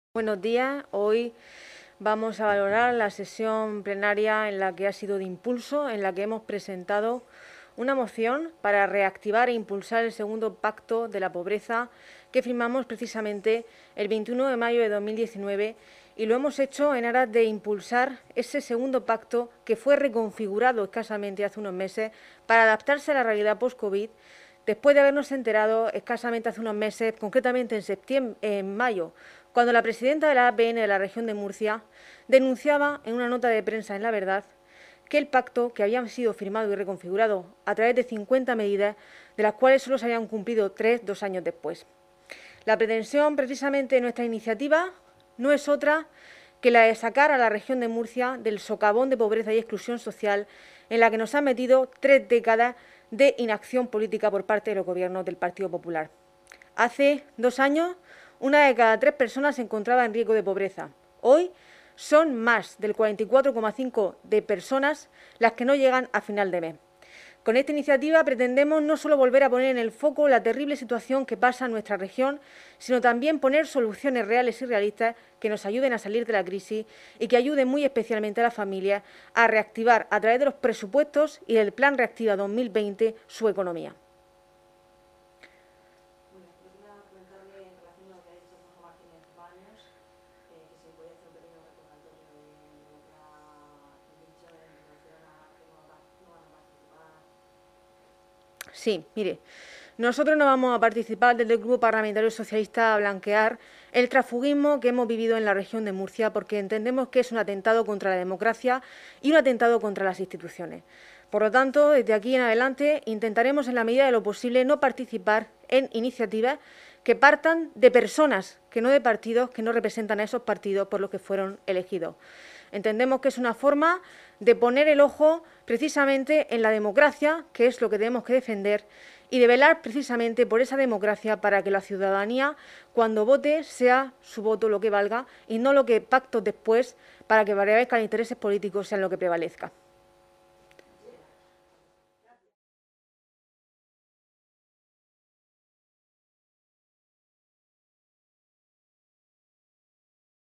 Buenos días. Hoy vamos a valorar la sesión plenaria en la que ha sido de impulso, en la que hemos presentado una moción para reactivar e impulsar el segundo pacto de la pobreza que firmamos precisamente el 21 de mayo de 2019 y lo hemos hecho en aras de impulsar ese segundo pacto que fue reconfigurado escasamente hace unos meses para adaptarse a la realidad post-COVID, después de habernos enterado escasamente hace unos meses, concretamente en mayo, cuando la presidenta de la APN de la región de Murcia denunciaba en una nota de prensa en La Verdad que el pacto, que había sido firmado y reconfigurado a través de 50 medidas, de las cuales solo se habían cumplido 3 2 años después. La pretensión precisamente de nuestra iniciativa no es otra que la de sacar a la región de Murcia del socavón de pobreza y exclusión social en la que nos han metido 3 décadas de inacción política por parte de los gobiernos del Partido Popular. Hace 2 años, una de cada 3 personas se encontraba en riesgo de pobreza. Hoy son más del 44,5% de personas las que no llegan a final de mes. Con esta iniciativa pretendemos no solo volver a poner en el foco la terrible situación que pasa en nuestra región, sino también poner soluciones reales y realistas que nos ayuden a salir de la crisis y que ayuden muy especialmente a las familias a reactivar a través de los presupuestos y del Plan Reactiva 2020 su economía. Sí, mire, nosotros no vamos a participar desde el Grupo Parlamentario Socialista a blanquear el transfugismo que hemos vivido en la región de Murcia porque entendemos que es un atentado contra la democracia y un atentado contra las instituciones. Por lo tanto, desde aquí en adelante intentaremos en la medida de lo posible no participar en iniciativas que partan de personas, que no de partidos que no representan a esos partidos por los que fueron elegidos. Entendemos que es una forma de poner el ojo precisamente en la democracia, que es lo que tenemos que defender, y de velar precisamente por esa democracia para que la ciudadanía, cuando vote, sea su voto lo que valga y no lo que pactos después para que prevalezcan intereses políticos sean lo que prevalezca.